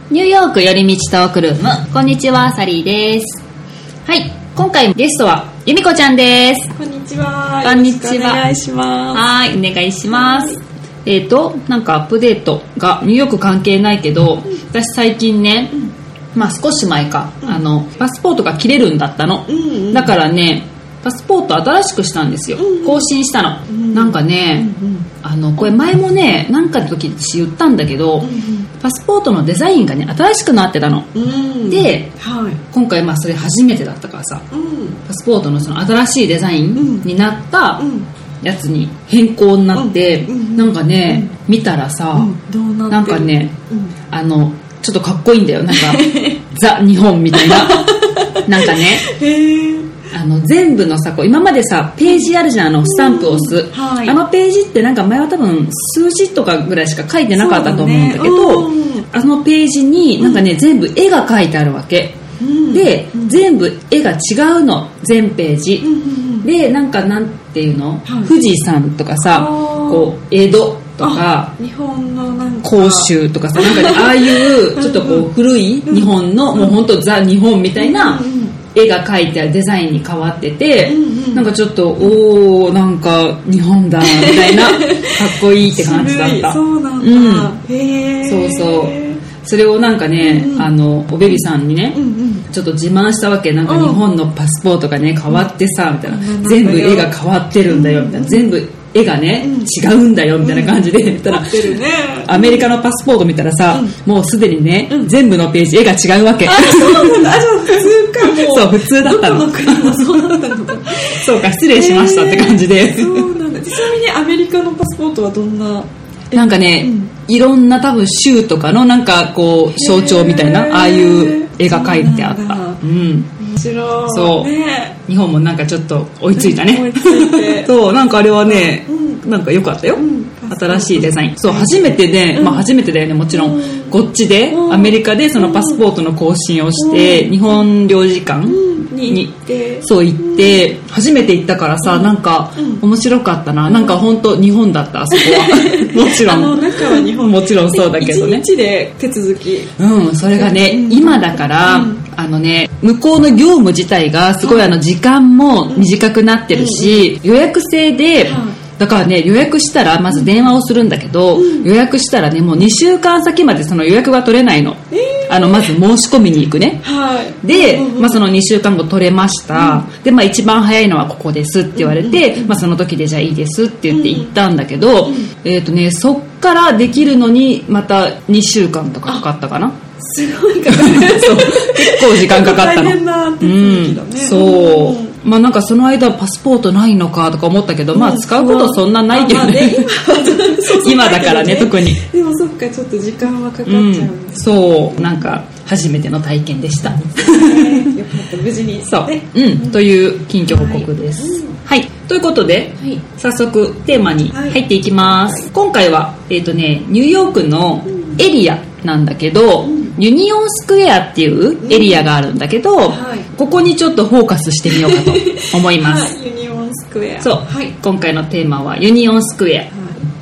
ニューヨーク寄り道トークルーム。こんにちは、サリーです。はい、今回ゲストは由美子ちゃんです。 こんにちは。 こんにちは。 よろしくお願いします。 はい、お願いします。なんかアップデートがニューヨーク関係ないけど、私最近ね、少し前か、パスポートが切れるんだったの。だからね、パスポート新しくしたんですよ。更新したの。なんかね、これ前もね、なんかの時私言ったんだけど、パスポートのデザインがね、新しくなってたの。で、今回それ初めてだったからさ、パスポートのその新しいデザインになったやつに変更になって、なんかね、見たらさ、なんかね、ちょっとかっこいいんだよ。なんか、ザ・日本みたいな。なんかね、全部のさ、こう今までさページあるじゃん、スタンプを押す、あのページってなんか前は多分数字とかぐらいしか書いてなかったと思うんだけど、あのページになんかね、全部絵が描いてあるわけ、で全部絵が違うの、全ページ、でなんていうの、富士山とかさ、こう江戸とか日本のなんか甲州とかさ、なんかね、ああいうちょっとこう古い日本のもうほんとザ・日本みたいな絵が描いてあるデザインに変わってて、なんかちょっとなんか日本だみたいなかっこいいって感じだった。 そうなんだ、 そうそう、それをなんかね、おベビさんにね、ちょっと自慢したわけ。なんか日本のパスポートがね変わってさ、みたいな、全部絵が変わってるんだよみたいな、全部絵がね、違うんだよみたいな感じで言ったら、アメリカのパスポート見たらさ、もうすでにね、全部のページ絵が違うわけ。 そうなんだ。普通か。もうそう、普通だったの。 どこの国もそうだったのか。 そうか、失礼しましたって感じで。 そうなんだ。ちなみにアメリカのパスポートはどんな？ なんかね、いろんな多分州とかのなんかこう象徴みたいな、ああいう絵が描いてあった。 面白い。 そう、日本もなんかちょっと追いついたね。 追いついて。 そう、なんかあれはね、なんか良かったよ。新しいデザイン。そう、初めてで、初めてだよね、もちろん。こっちで、アメリカでそのパスポートの更新をして、日本領事館にそう行って、初めて行ったからさ、なんか面白かったな。なんか本当日本だった、あそこは。もちろん。 中は日本。 もちろんそうだけどね。 1日で手続き。 それがね、今だから、向こうの業務自体がすごい時間も短くなってるし、予約制で、だからね、予約したらまず電話をするんだけど、予約したらね、もう2週間先までその予約が取れないの。まず申し込みに行くね。で、その2週間後取れました。で、一番早いのはここですって言われて、その時でじゃあいいですって言って行ったんだけど、そっからできるのにまた2週間とかかかったかな。 すごいかかる。そう、 結構時間かかったの。 大変な手続きだね。 そう。なんかその間パスポートないのかとか思ったけど、使うことそんなないけどね。今だからね、特に。 でもそっか、ちょっと時間はかかっちゃうんです。 そう、なんか初めての体験でした。よかった、無事に。 そう。という近況報告です。はい。ということで、早速テーマに入っていきます。今回は、ニューヨークのエリアなんだけど、ユニオンスクエアっていうエリアがあるんだけど、ここにちょっとフォーカスしてみようかと思います。 ユニオンスクエア。 そう、今回のテーマはユニオンスクエア。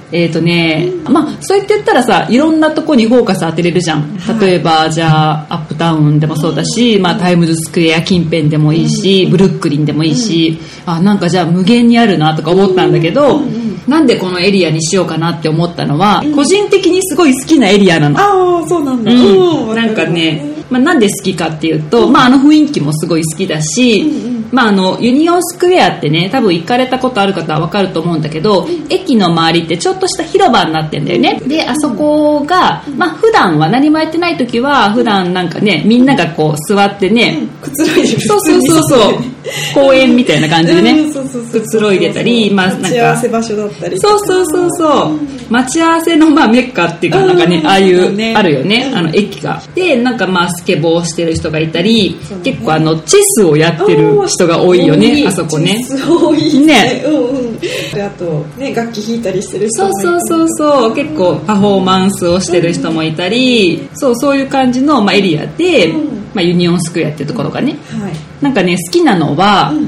そう言ったらさ、いろんなとこにフォーカス当てれるじゃん。例えばじゃあアップタウンでもそうだし、タイムズスクエア近辺でもいいし、ブルックリンでもいいし、なんかじゃあ無限にあるなとか思ったんだけど、なんでこのエリアにしようかなって思ったのは、個人的にすごい好きなエリアなの。 ああ、そうなんだ。 なんかね、なんで好きかっていうと、雰囲気もすごい好きだし、ユニオンスクエアってね、多分行かれたことある方は分かると思うんだけど、駅の周りってちょっとした広場になってんだよね。で、あそこが、普段は何もやってない時は、普段なんかね、みんながこう座ってね、 くつろいでる。 そう公園みたいな感じでね、くつろいでたり、 待ち合わせ場所だったり。 そう待ち合わせのメッカっていうか、なんかね、ああいうあるよね、駅が。で、なんかスケボーしてる人がいたり、結構チェスをやってる人が多いよね、あそこね。 多いね。あとね、楽器弾いたりしてる人もいたり。 そう、結構パフォーマンスをしてる人もいたり、そういう感じのエリアで、ユニオンスクエアっていうところがね、なんかね、好きなのは、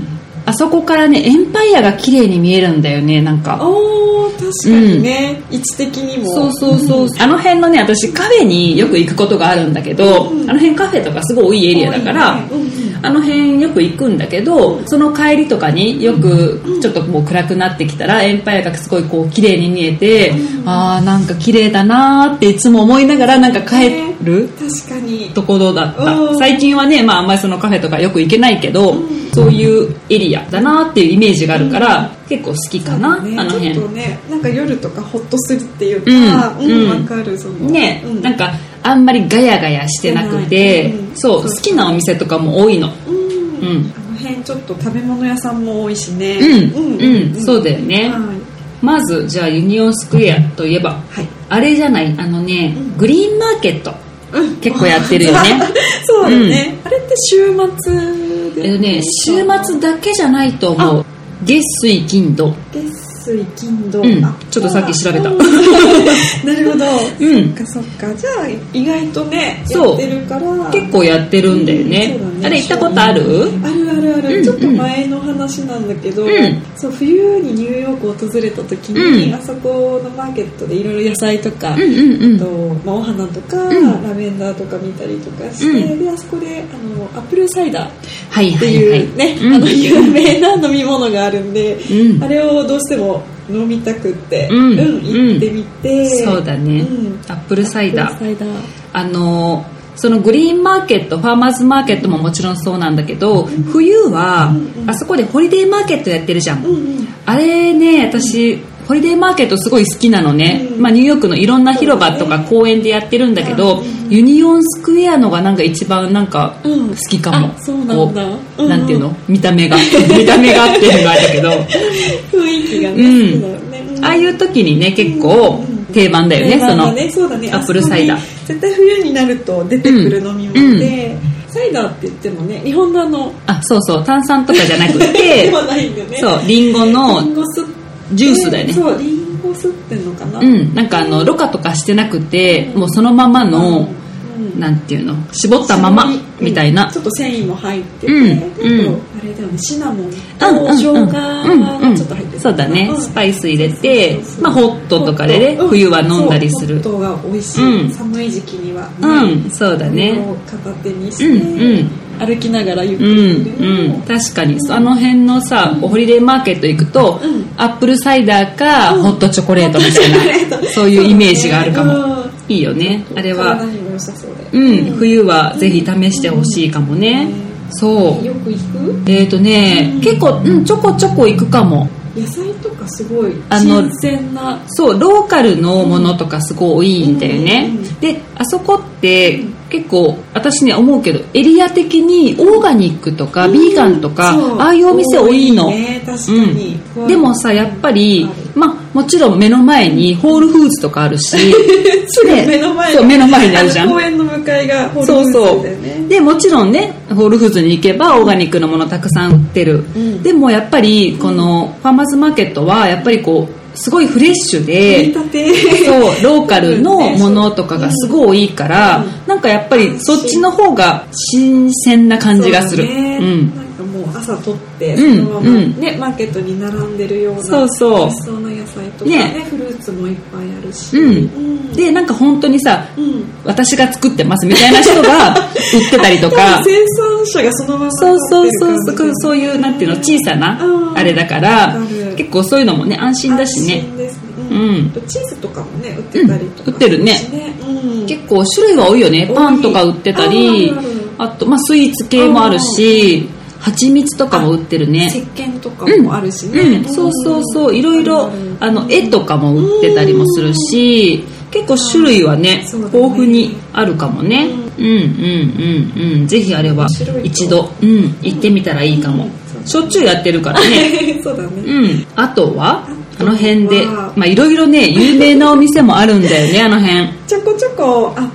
あそこからねエンパイアが綺麗に見えるんだよね、なんか。 確かにね、位置的にも。 そう、あの辺のね、私カフェによく行くことがあるんだけど、あの辺カフェとかすごい多いエリアだから、あの辺よく行くんだけど、その帰りとかによくちょっともう暗くなってきたらエンパイアがすごいこう綺麗に見えて、なんか綺麗だなっていつも思いながらなんか帰る確かにところだった。最近はね、あんまりそのカフェとかよく行けないけど、そういうエリアだなっていうイメージがあるから、結構好きかな、あの辺。 ちょっとね、なんか夜とかホッとするっていうか、わかる、そのね、なんかあんまりガヤガヤしてなくて、そう好きなお店とかも多いの。 あの辺ちょっと食べ物屋さんも多いしね。 そうだよね。まずじゃあユニオンスクエアといえば、あれじゃない、グリーンマーケット、結構やってるよね。 そうだね、あれって週末で週末だけじゃないと思う。月水金土、 水金土、 ちょっとさっき調べた。 なるほど、そっか、じゃあ意外とねやってるから結構やってるんだよね。あれ行ったことある？ ある、ちょっと前の話なんだけど、そう冬にニューヨークを訪れた時に、あそこのマーケットでいろいろ野菜とか、お花とか、ラベンダーとか見たりとかして、であそこでアップルサイダーっていうね、有名な飲み物があるんで、あれをどうしても飲みたくって行ってみて、 そうだね、アップルサイダー、そのグリーンマーケット、ファーマーズマーケットももちろんそうなんだけど、冬はあそこでホリデーマーケットやってるじゃん。あれね、私ホリデーマーケットすごい好きなのね。ニューヨークのいろんな広場とか公園でやってるんだけど、ユニオンスクエアのがなんか一番なんか好きかも。 そうなんだ。 なんていうの、見た目がっていうのがあったけど、 雰囲気がね、 ああいう時にね結構定番だよね、そのアップルサイダー。 絶対冬になると出てくる飲み物で、サイダーって言ってもね、日本のそう炭酸とかじゃなくてではないんだよね。 そう、リンゴのジュースだよね。 そう、リンゴ吸ってんのかな。 なんかろ過とかしてなくて、もうそのままのなんていうの、絞ったままみたいな、 ちょっと繊維も入ってて、あれだよね、シナモンと生姜がちょっと入ってる。 そうだね、スパイス入れて、ホットとかでね、冬は飲んだりする。 ホットが美味しい、寒い時期にはそうだね、 片手にして歩きながらゆっくり。 確かにあの辺のさ、ホリデーマーケット行くと、アップルサイダーかホットチョコレートみたいな、そういうイメージがあるかも。いいよね、あれは。冬はぜひ試してほしいかもね。そう。 よく行く？ 結構ちょこちょこ行くかも。 野菜とかすごい新鮮な、 そう、ローカルのものとかすごい多いんだよね。であそこって結構私ね思うけど、エリア的にオーガニックとかビーガンとか、ああいうお店多いの。 確かに。 でもさ、やっぱりもちろん目の前にホールフーズとかあるしすぐ目の前にあるじゃん。 公園の向かいがホールフーズだよね。 でもちろんね、ホールフーズに行けばオーガニックのものたくさん売ってる。でもやっぱりこのファーマーズマーケットはやっぱりこうすごいフレッシュで、そうローカルのものとかがすごい多いから、なんかやっぱりそっちの方が新鮮な感じがする。 なんかもう朝取ってそのままね、マーケットに並んでるような美味しそうな野菜とかね、フルーツもいっぱいあるし、でなんか本当にさ、私が作ってますみたいな人が売ってたりとか生産者がそのままそういうなんていうの、小さなあれだから結構そういうのもね安心だしね。 チーズとかもね売ってたりとか、 売ってるね。結構種類は多いよね。パンとか売ってたり、あとスイーツ系もあるし、蜂蜜とかも売ってるね。 石鹸とかもあるしね。 そういろいろ絵とかも売ってたりもするし、結構種類はね豊富にあるかもね。ぜひあれは一度行ってみたらいいかも。しょっちゅうやってるからね。 そうだね。 あとはあの辺でいろいろね有名なお店もあるんだよね。あの辺ちょこちょこあって、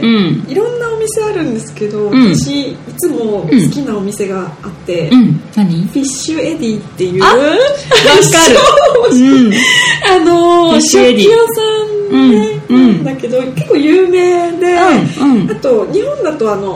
いろんなお店あるんですけど、私いつも好きなお店があって、 何？ フィッシュエディっていう、 わかる。 食器屋さんなんだけど、結構有名で、あと日本だとフ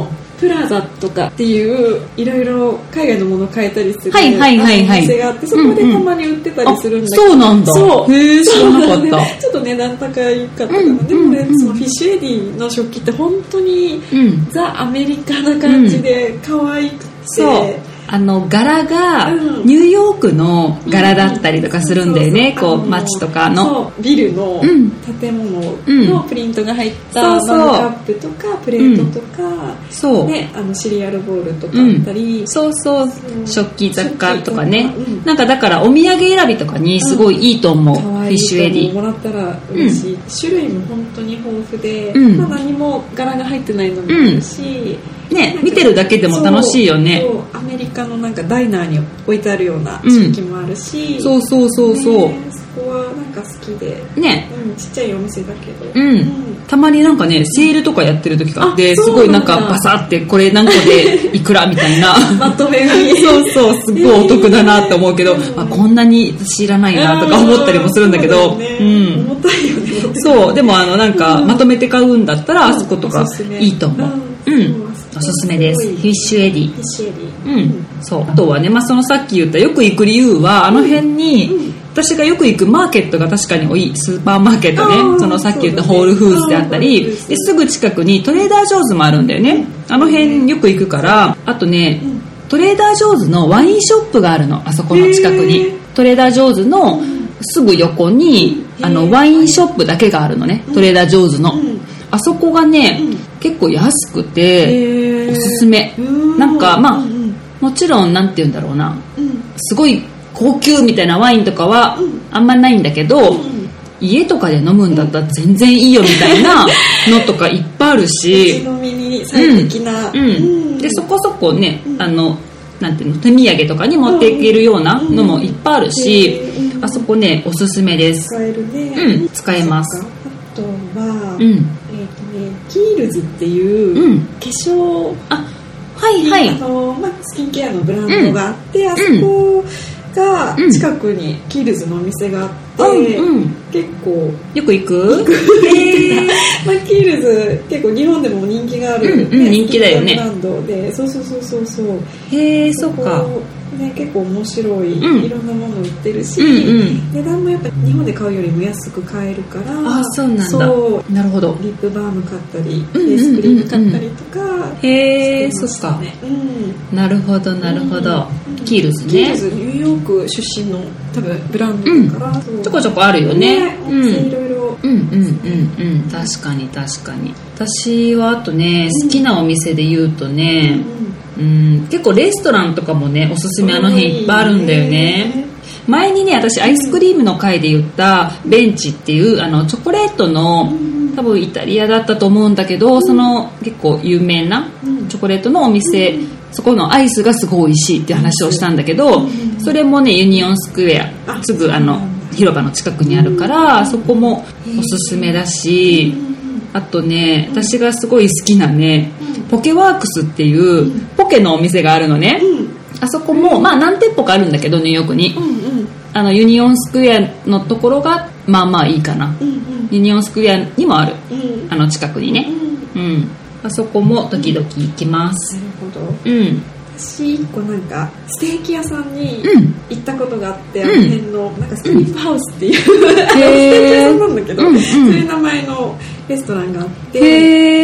プラザとかっていういろいろ海外のものを買えたりするお店があって、そこでたまに売ってたりするんだけど、 そうなんだ。 そうへえ、知らなかった。 ちょっと値段高かったかな。でもね、そのフィッシュエディの食器って本当にザ・アメリカな感じで可愛くて、 柄がニューヨークの柄だったりとかするんだよね。こう街とかのビルの建物のプリントが入ったマグカップとかプレートとか、ね、シリアルボールとかあったり、 食器雑貨とかね、なんかだからお土産選びとかにすごいいいと思う。フィッシュエディもらったら嬉しい。種類も本当に豊富で、何も柄が入ってないのもあるし、 ね、見てるだけでも楽しいよね。 アメリカのなんかダイナーに置いてあるような食器もあるし、 そう、 そこはなんか好きでね、ちっちゃいお店だけど、 たまになんかねセールとかやってる時があって、すごいなんかバサってこれ何個でいくらみたいなまとめ買いそうすごいお得だなって思うけど、こんなに知らないなとか思ったりもするんだけど、 重たいよね。 そうでもなんかまとめて買うんだったらあそことかいいと思う。おすすめです。フィッシュエディ。そう。あとはね、そのさっき言ったよく行く理由は、あの辺に、私がよく行くマーケットが確かに多い。スーパーマーケットね。そのさっき言ったホールフーズであったり、ですぐ近くにトレーダージョーズもあるんだよね。あの辺よく行くから、あとね、トレーダージョーズのワインショップがあるの。あそこの近くに。トレーダージョーズのすぐ横に、ワインショップだけがあるのね。トレーダージョーズの。あそこがね、結構安くておすすめ。なんかもちろんなんて言うんだろうな、すごい高級みたいなワインとかはあんまないんだけど、家とかで飲むんだったら全然いいよみたいなのとかいっぱいあるし、 飲みに最適な、 でそこそこねなんていうの、手土産とかに持っていけるようなのもいっぱいあるし、あそこねおすすめです。 使えるね。 使えます。 あとはキールズっていう化粧スキンケアのブランドがあって、あそこが近くにキールズのお店があって、結構よく行くキールズ結構日本でも人気がある、 人気だよね。 ブランドで、そうへえ、そっか。 ね、結構面白い、いろんなもの売ってるし、値段もやっぱ日本で買うよりも安く買えるから、 そうなんだ。なるほど。 リップバーム買ったり、フェイスクリーム買ったりとか、 へえ、そっか。なるほどなるほど。キールズね。 キールズニューヨーク出身の多分ブランドだから、 ちょこちょこあるよね。 いろいろ。 確かに。私はあとね、好きなお店で言うとね、結構レストランとかもねおすすめあの辺いっぱいあるんだよね。前にね私アイスクリームの回で言ったベンチっていうチョコレートの多分イタリアだったと思うんだけど、その結構有名なチョコレートのお店、そこのアイスがすごい美味しいっていう話をしたんだけど、それもねユニオンスクエアすぐ広場の近くにあるから、そこもおすすめだし、あとね私がすごい好きなねポケワークスっていうポケのお店があるのね。あそこも何店舗かあるんだけどニューヨークに、ユニオンスクエアのところがいいかな。ユニオンスクエアにもある、近くにね、あそこも時々行きます。 なるほど。私1個なんかステーキ屋さんに行ったことがあって、あの辺のなんかストリップハウスっていう、ステーキ屋さんなんだけど、そういう名前のレストランがあって、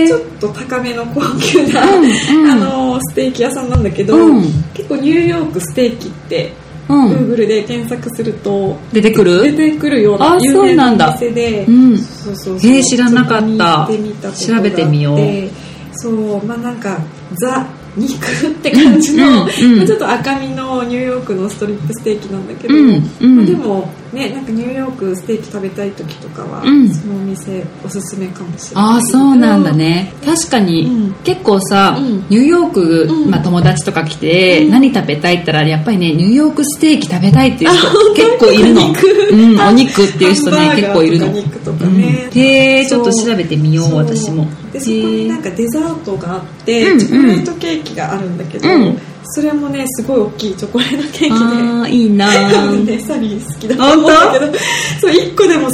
ちょっと高めの高級な、ステーキ屋さんなんだけど、結構ニューヨークステーキってGoogle で検索すると出てくるような有名なお店で、 知らなかった。調べてみよう。 そうなんかザ肉って感じの、ちょっと赤身のニューヨークのストリップステーキなんだけど、でもね、なんかニューヨークステーキ食べたい時とかは、そのお店おすすめかもしれない。 そうなんだね。確かに、結構さ、ニューヨーク、友達とか来て、何食べたいって言ったらやっぱりねニューヨークステーキ食べたいっていう人結構いるの。お肉っていう人ね結構いるの。ちょっと調べてみよう私も。 でそこになんかデザートがあって、チョコレートケーキがあるんだけど、それもねすごい大きいチョコレートケーキで、 いいなね、サリー好きだと思うんだけど、そう1個でもすごい大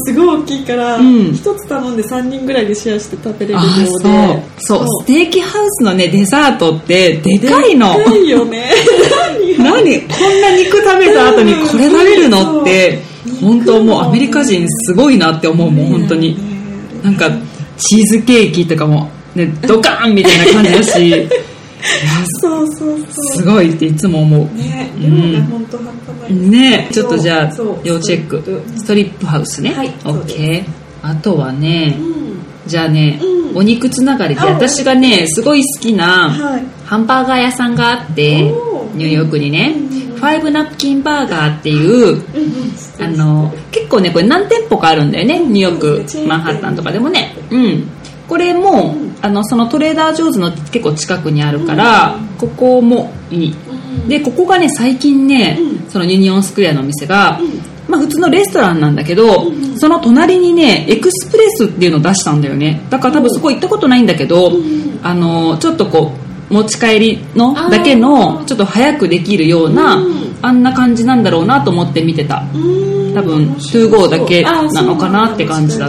きいから、 うん一つ頼んで3人ぐらいでシェアして食べれるようで。 そうステーキハウスのねデザートってでかいの。 でかいよね。 何こんな肉食べた後にこれ食べるのって本当もうアメリカ人すごいなって思うもん本当に。なんかチーズケーキとかもねドカーンみたいな感じだしいやそうすごいっていつも思うね。量が本当半端ないね。ちょっとじゃあそう要チェック。ストリップハウスね。 はい OK。あとはね、じゃあね、 うんお肉つながりで私がねすごい好きなはいハンバーガー屋さんがあっておーニューヨークにねうんファイブナプキンバーガーっていう結構ねこれ何店舗かあるんだよねニューヨークマンハッタンとかでもね。これもそのトレーダー・ジョーズの結構近くにあるからここもいい。でここがね最近ねそのユニオンスクエアのお店がまあ普通のレストランなんだけどその隣にねエクスプレスっていうのを出したんだよね。だから多分そこ行ったことないんだけどちょっとこう持ち帰りのだけのちょっと早くできるようなあんな感じなんだろうなと思って見てた。多分 2GO だけなのかなって感じだった。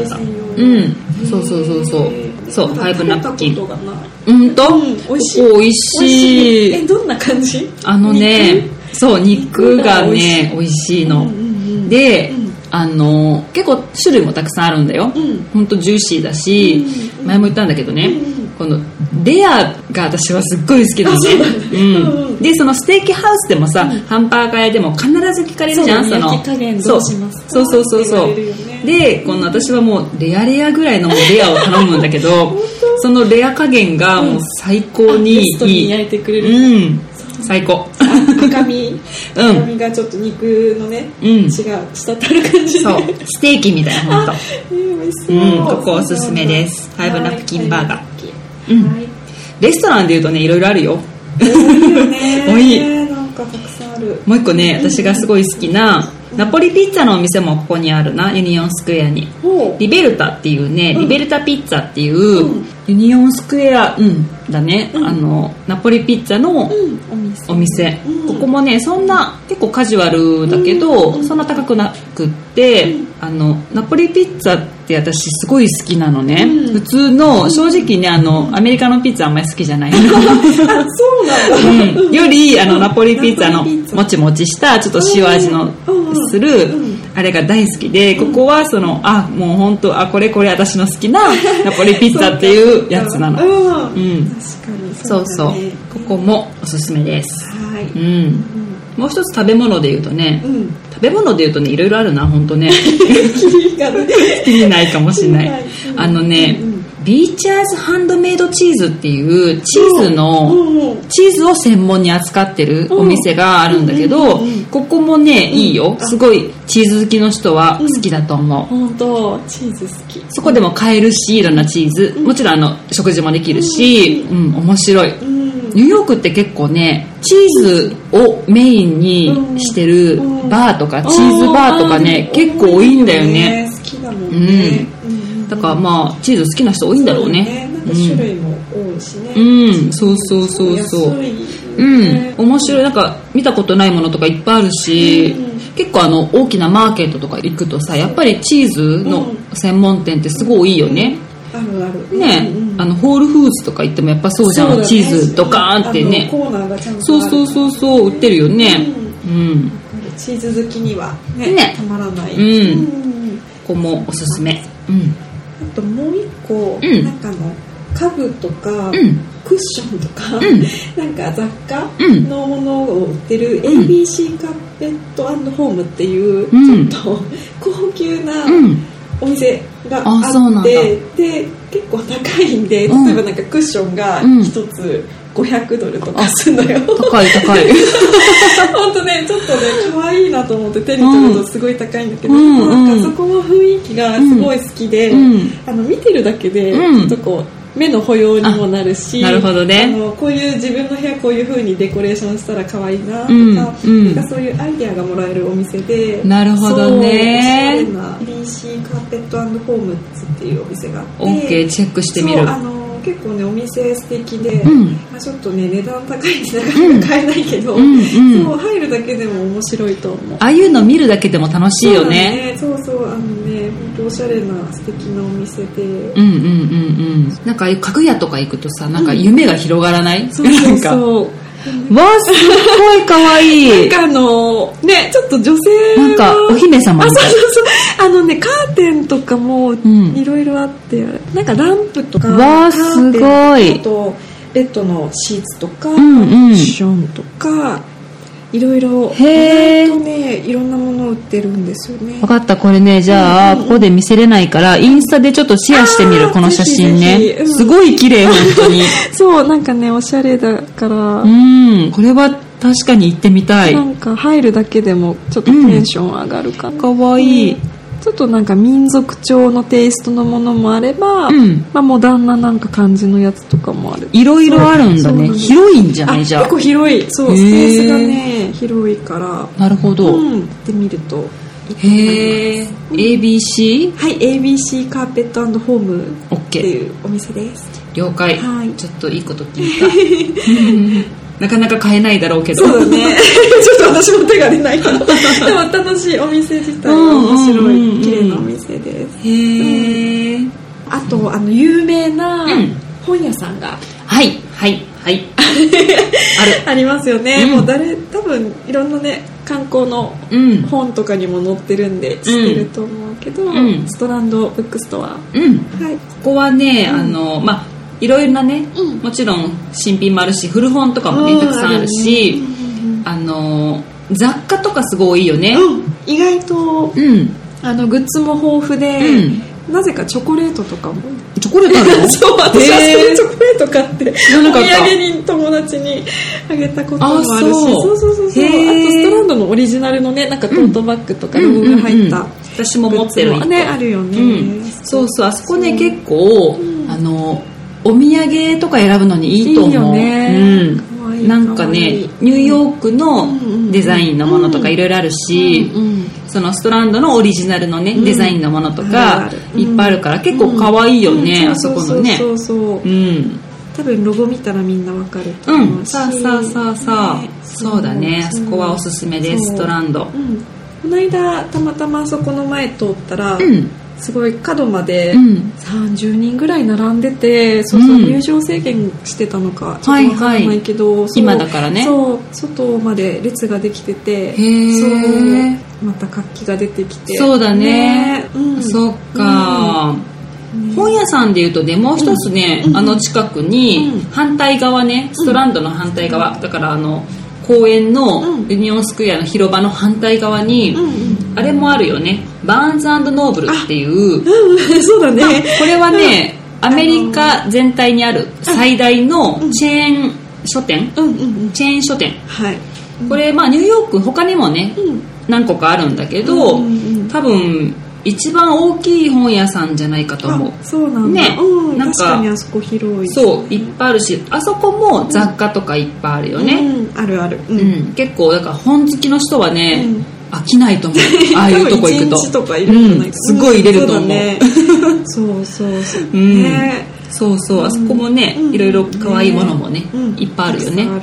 そうファイブナプキンと美味しい。 美味しい。 どんな感じ？ そう肉がね美味しいの。で結構種類もたくさんあるんだよ。ほんとジューシーだし前も言ったんだけどねこのレアが私はすっごい好きなのね。でそのステーキハウスでもさハンバーガー屋でも必ず聞かれるじゃん。 焼き加減どうしますか？ そうでこの私はもうレアぐらいのレアを頼むんだけどそのレア加減がもう最高にいい。 ベストに焼いてくれる。 最高。 赤身がちょっと肉のね血が滴る感じで。 そうステーキみたいな本当。 美味しそう。 ここおすすめです。ファイブナプキンバーガー。レストランでいうとねいろいろあるよ。 多いよね。 多い。 なんかたくさんある。 もう一個ね私がすごい好きなナポリピッツァのお店もここにあるなユニオンスクエアに。リベルタっていうねリベルタピッツァっていうユニオンスクエアだねナポリピッツァのお店。ここもねそんな結構カジュアルだけどそんな高くなくってナポリピッツァって私すごい好きなのね。普通の正直ねアメリカのピッツァあんまり好きじゃないの。 そうなんだ。 よりナポリピッツァのもちもちしたちょっと塩味のするあれが大好きでここはもう本当これ私の好きなナポリピッツァっていうやつなの。 確かにそうここもおすすめです。 はい。 もう一つ食べ物で言うとねいろいろあるな本当ね。気にないかもしれない。ビーチャーズハンドメイドチーズっていうチーズを専門に扱ってるお店があるんだけどここもねいいよ。すごいチーズ好きの人は好きだと思う。 本当チーズ好き。 そこでも買えるしいろんなチーズもちろん食事もできるし面白い。ニューヨークって結構ねチーズをメインにしてるバーとかチーズバーとかね結構多いんだよね。 好きだもんね。 だからまあチーズ好きな人多いんだろうね。 なんか種類も多いしね。 そう面白い。なんか見たことないものとかいっぱいあるし結構大きなマーケットとか行くとさやっぱりチーズの専門店ってすごい多いよね。 あるね。ホールフーズとか行ってもやっぱそうじゃん。チーズドカーンってねコーナーがちゃんとある。 そう売ってるよね。 チーズ好きにはねたまらない。 ここもおすすめ。 あともう一個なんか家具とかクッションとかなんか雑貨のものを売ってる ABC カーペット&ホームっていうちょっと高級なお店があってで結構高いんで例えばなんかクッションが一つ$500とかするのよ。 高い本当ねちょっとね可愛いなと思って手に取るとすごい高いんだけどなんかそこの雰囲気がすごい好きで見てるだけでちょっとこう目の保養にもなるしなるほどね。 こういう自分の部屋こういう風にデコレーションしたら可愛いなとかなんかそういうアイデアがもらえるお店で。 なるほどね。 おしゃれな ABC カーペット&ホームズっていうお店があって OK チェックしてみる。 結構ねお店素敵で、ちょっとね値段高いんでなかなか買えないけど、そう入るだけでも面白いと思う。 ああいうの見るだけでも楽しいよね。 そうそう、本当おしゃれな素敵なお店で、 なんか家具屋とか行くとさ、なんか夢が広がらない？ そうそうそう。 わあ、すごい可愛い。 なんかね、ちょっと女性なんかお姫様みたい。 そうね、カーテンとかもいろいろあって、なんかランプとか、 わあ、すごい。 あとベッドのシーツとか、クッションとか、いろいろね、いろんなもの売ってるんですよね。 分かった、これね、じゃあ、ここで見せれないからインスタでちょっとシェアしてみる、この写真ね。ぜひぜひ、すごい綺麗、本当に。 そう、なんかねおしゃれだから、 これは確かに行ってみたい。 なんか入るだけでもちょっとテンション上がるかな。 かわいい。 ちょっとなんか民族調のテイストのものもあれば、モダンななんか感じのやつとかもある。 いろいろあるんだね。広いんじゃない？じゃあ結構広い。そう、スペースがね広いから。 なるほど。 行ってみるとへえ。ABC？ はい、ABC カーペット&ホームっていうお店です。 了解。ちょっといいこと聞いた。なかなか買えないだろうけど。 そうだね。ちょっと私も手が出ないけど。でも楽しい、お店自体は面白い、綺麗なお店です。へえ。あと有名な本屋さんが、 はいありますよね。もう多分いろんなね観光の本とかにも載ってるんで知ってると思うけど、ストランドブックストア。 ここはね、いろいろなね、もちろん新品もあるし、古本とかもねたくさんあるし、雑貨とかすごいいいよね。 意外とグッズも豊富で、なぜかチョコレートとかも。 チョコレートあるの？ そう、私はそれチョコレート買ってお土産に友達にあげたこともあるし、そう。あとストランドのオリジナルのね、なんかトートバッグとかロゴが入った私も持ってるね、あるよね。 そうそう、あそこね結構お土産とか選ぶのにいいと思う。いいよね。なんかね、ニューヨークのデザインのものとかいろいろあるし、そのストランドのオリジナルのねデザインのものとかいっぱいあるから結構可愛いよね、あそこのね。 多分ロゴ見たらみんなわかると思うし。 そうだね、あそこはおすすめです、ストランド。この間たまたまあそこの前通ったら、すごい角まで30人ぐらい並んでて、入場制限してたのかちょっと分からないけど、 今だからね、 外まで列ができてて、また活気が出てきて。そうだね、 そっか。本屋さんでいうとね、もう一つね、近くに反対側ね、ストランドの反対側だから公園のユニオンスクエアの広場の反対側に、あれもあるよね、バーンズ&ノーブルっていう。 そうだね。 これはね、アメリカ全体にある最大のチェーン書店、これニューヨーク他にもね、何個かあるんだけど、多分一番大きい本屋さんじゃないかと思う。 そうなんだね。なんか確かにあそこ広い。 そう、いっぱいあるし、あそこも雑貨とかいっぱいあるよね。 あるある。 結構だから本好きの人はね、飽きないと思う。ああいうとこ行くと。 1日とか入れるんじゃないか。 すごい入れると思う。 そうそうそう。 そうそう、あそこもね、いろいろ可愛いものもね、いっぱいあるよね。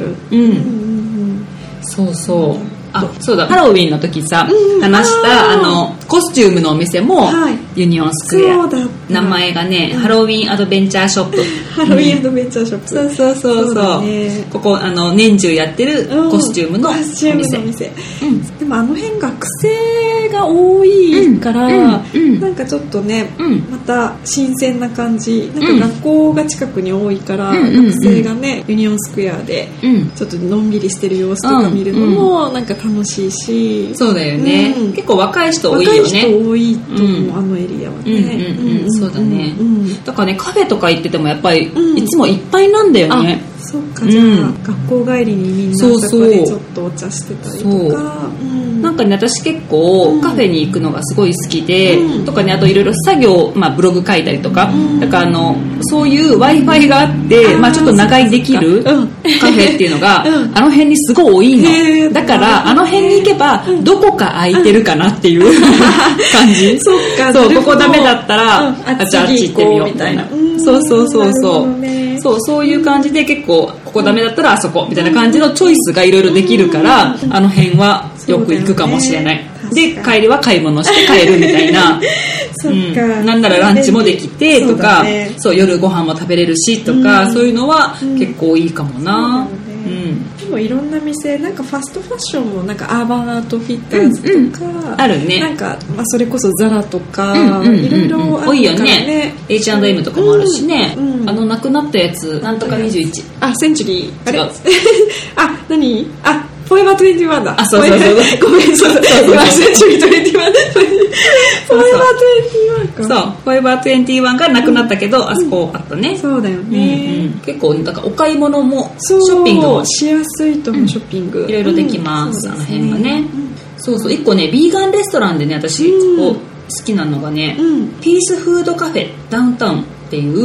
そうそう。そうだ、ハロウィンの時さ、話したコスチュームのお店もユニオンスクエア、名前がね、ハロウィンアドベンチャーショップ。 ハロウィンアドベンチャーショップ。 そうここ年中やってるコスチュームのお店。 でも辺学生が多いから、なんかちょっとね、また新鮮な感じ。なんか学校が近くに多いから、学生がねユニオンスクエアでちょっとのんびりしてる様子とか見るのもなんか楽しいし。そうだよね、結構若い人多いよね。若い人多いと思う、エリアはね。 そうだね。だからね、カフェとか行っててもやっぱりいつもいっぱいなんだよね。 そうか、じゃあ学校帰りにみんなそこでちょっとお茶してたりとか。なんかね、 私結構カフェに行くのがすごい好きで、とかね、あといろいろ作業、ブログ書いたりとか、だからそういう Wi-Fi があって、ちょっと長居できるカフェっていうのがあの辺にすごい多いの。だからあの辺に行けばどこか空いてるかなっていう感じ。そう、ここダメだったらじゃああっち行ってみようみたいな。 そうそうそうそう、 ね、 そういう感じで結構ここダメだったらあそこみたいな感じのチョイスがいろいろできるから、あの辺はよく行くかもしれない、で帰りは買い物して帰るみたいなそっか、 なんならランチもできてとか、そう夜ご飯も食べれるしとか、そういうのは結構いいかもな。 でもいろんな店、なんかファストファッションもなんかアーバンアートフィッターズとか、 あるね。 なんか、それこそザラとか、いろいろあるからね。 多いよね。H&M とかもあるしね。なくなったやつなんとか21、 センチュリー、あれ何フォーエバー21だ。 そうそうそう。 ごめん、そうセンチュリー21。フォーエバー21か。 そう、フォーエバー21がなくなったけど、あそこあったね。 そうだよね。 結構、だからお買い物も、ショッピングもしやすいと思う、ショッピング。 いろいろできます、あの辺はね。そうそう、一個ね、ビーガンレストランでね、私、好きなのがね、ピースフードカフェダウンタウンっていう、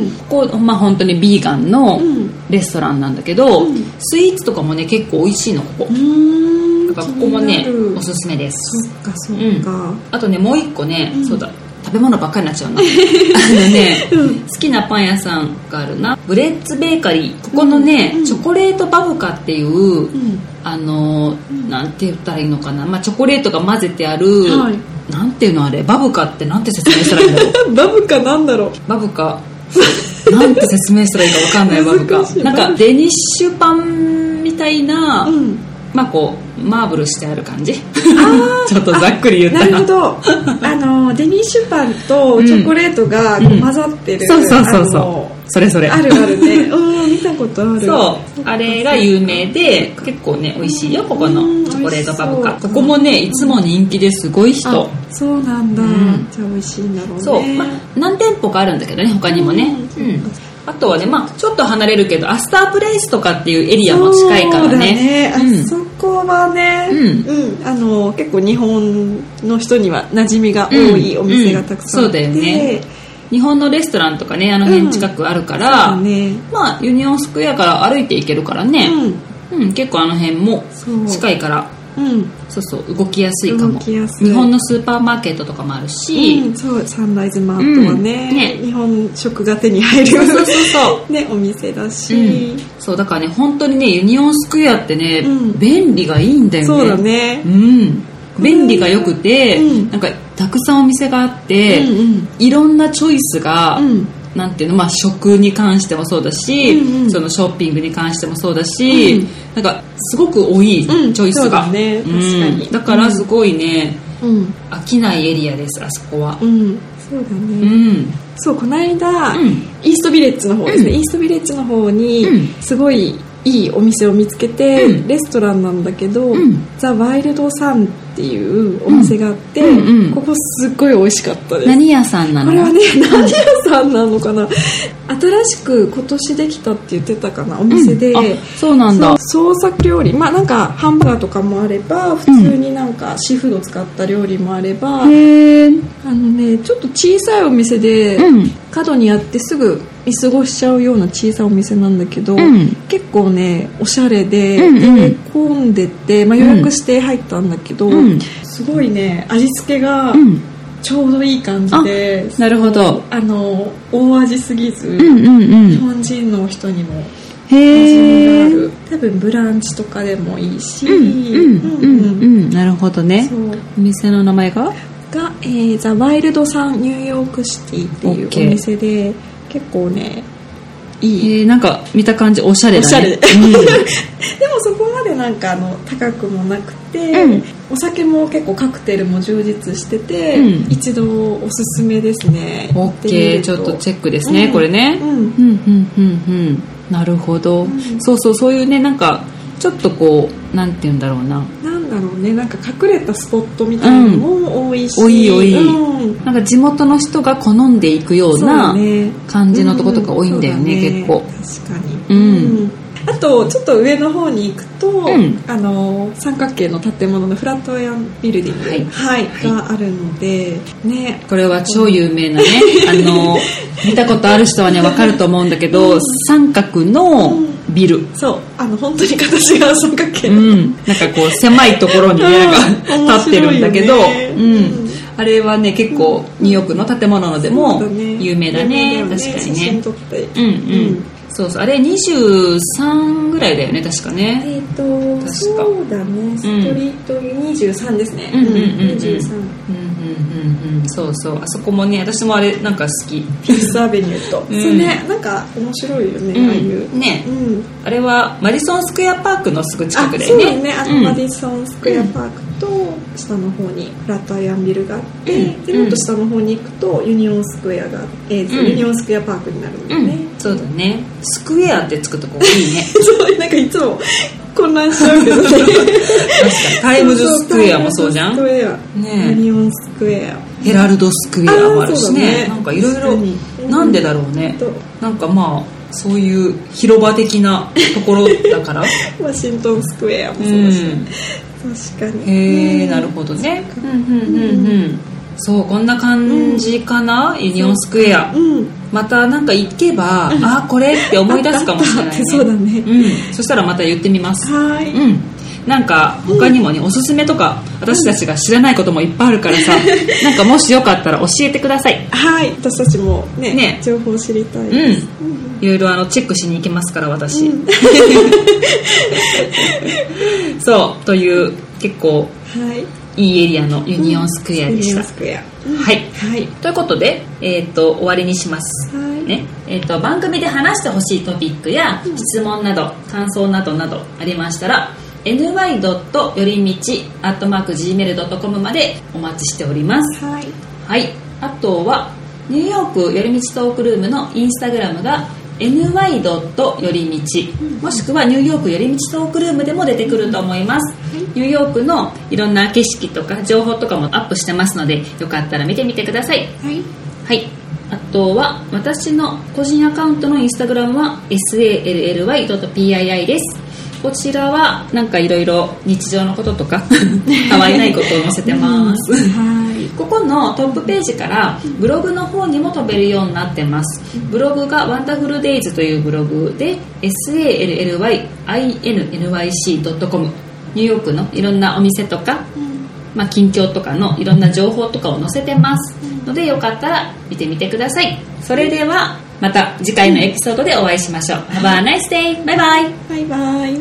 ここ本当にビーガンのレストランなんだけど、スイーツとかもね結構美味しいのここ。だからここもねおすすめです。 そっかそっか。 あとねもう一個ね、そうだ、食べ物ばっかりになっちゃうな好きなパン屋さんがあるな、ブレッツベーカリー。ここのね、チョコレートバブカっていう、なんて言ったらいいのかな、チョコレートが混ぜてある、なんていうのあれ、バブカってなんて説明したらいいんだろうバブカなんだろう、 バブカなんて説明したらいいか分かんないバブカなんかデニッシュパンみたいな、こうマーブルしてある感じちょっとざっくり言ったら、 なるほどデニッシュパンとチョコレートが混ざってる、 そうそれあるあるね見たことある。 そうあれが有名で結構ね美味しいよ、ここのチョコレートバブカ。ここもねいつも人気ですごい人。 そうなんだ、じゃあ美味しいんだろうね。 そう、何店舗かあるんだけどね、他にもね。あとはね、ちょっと離れるけどアスタープレイスとかっていうエリアも近いからね。 あそこはね、結構日本の人には馴染みが多いお店がたくさんあって、 そうだよね。日本のレストランとかね、あの辺近くあるから、ユニオンスクエアから歩いて行けるからね、結構あの辺も近いから、そう動きやすいかも。日本のスーパーマーケットとかもあるし、 そうサンライズマートはね、日本食が手に入るねお店だし、 そうだからね本当にねユニオンスクエアってね、便利がいいんだよね。 そうだね。 便利が良くて、なんかたくさんお店があって、いろんなチョイスが、なんていうの、食に関してもそうだし、そのショッピングに関してもそうだし、なんかすごく多いチョイスが、だからすごいね、飽きないエリアです、あそこは。 そうだね。そうこの間、イーストビレッジの方ですね、イーストビレッジの方にすごいいいお店を見つけて、レストランなんだけど、ザ・ワイルドサンっていうお店があって、ここすっごい美味しかったです。 何屋さんなの？ これはね、何屋さんなのかな、新しく今年できたって言ってたかな、お店で、 そうなんだ。 創作料理、なんかハンバーガーとかもあれば、普通になんかシーフード使った料理もあれば、ちょっと小さいお店で、角にあってすぐ見過ごしちゃうような小さいお店なんだけど、結構ねおしゃれで、混んでて、予約して入ったんだけど、すごいね味付けがちょうどいい感じで、 なるほど、 大味すぎず、日本人の人にも馴染みがある。多分ブランチとかでもいいし、 なるほどね。お店の名前がザ・ワイルドサンニューヨークシティっていうお店で、結構ねいい、 なんか見た感じおしゃれだね。おしゃれでもそこまでなんか高くもなくて、お酒も結構カクテルも充実してて、一度おすすめですね。 OK、 ちょっとチェックですね、これね。なるほど、そういうね、なんかちょっとこうなんて言うんだろうな、 なんか隠れたスポットみたいなのも多いし、 多い、なんか地元の人が好んでいくような感じのとことか多いんだよね、結構。 確かに。あとちょっと上の方に行くと、三角形の建物のフラットアイアンビルディング、があるので、 これは超有名なね見たことある人はね分かると思うんだけど、三角のビル、 そう本当に形が三角形、 なんかこう狭いところにね、立ってるんだけど、ああれはね結構ニューヨークの建物でも有名だね、確かにね。 写真撮ってそうそう、あれ23ぐらいだよね確かね。 確かそうだね、ストリート23ですね。23。 そうそう、あそこもね私もあれなんか好き、 ピースアベニューと、そうね、なんか面白いよね、ああいうね、あれはマディソンスクエアパークのすぐ近くだよね。 そうだね、マディソンスクエアパークと下の方にフラタイアンビルがあって、でもっと下の方に行くとユニオンスクエアがあって、ユニオンスクエアパークになるんだよね。 そうだね、スクエアってつくとこいいね。 そう、なんかいつも混乱しちゃうけどね。確かにタイムズスクエアもそうじゃん。 ユニオンスクエア、 ヘラルドスクエアもあるしね。なんかいろいろなんでだろうね。なんかまあそういう広場的なところだから。 ワシントンスクエアもそうだし、確かに。 へえ、なるほどね。そう、こんな感じかな、ユニオンスクエア。またなんか行けば、あ、これって思い出すかもしれないね。 そうだね。 そしたらまた言ってみます。 はい。 なんか他にもね、おすすめとか私たちが知らないこともいっぱいあるからさ、なんかもしよかったら教えてください。 はい、私たちもね情報を知りたいです。 いろいろチェックしに行きますから私。そうという結構いいエリアのユニオンスクエアでした。はい、ということで、終わりにします、ね。番組で話してほしいトピックや質問など感想などなどありましたら、ny. よりみち@gmail.com までお待ちしております。はい、あとはニューヨークよりみちトークルームのインスタグラムが ny. よりみち、もしくはニューヨークよりみちトークルームでも出てくると思います。ニューヨークのいろんな景色とか情報とかもアップしてますので、よかったら見てみてください。はい、あとは私の個人アカウントのインスタグラムは sally.pii です。こちらはなんかいろいろ日常のこととかたわいないことを載せてます。ここのトップページからブログの方にも飛べるようになってます。ブログがワンダフルデイズというブログで sally.innyc.com、 ニューヨークのいろんなお店とか、近況とかのいろんな情報とかを載せてますので、よかったら見てみてください。それではまた次回のエピソードでお会いしましょう。Have a nice day! バイバイ。 バイバイ。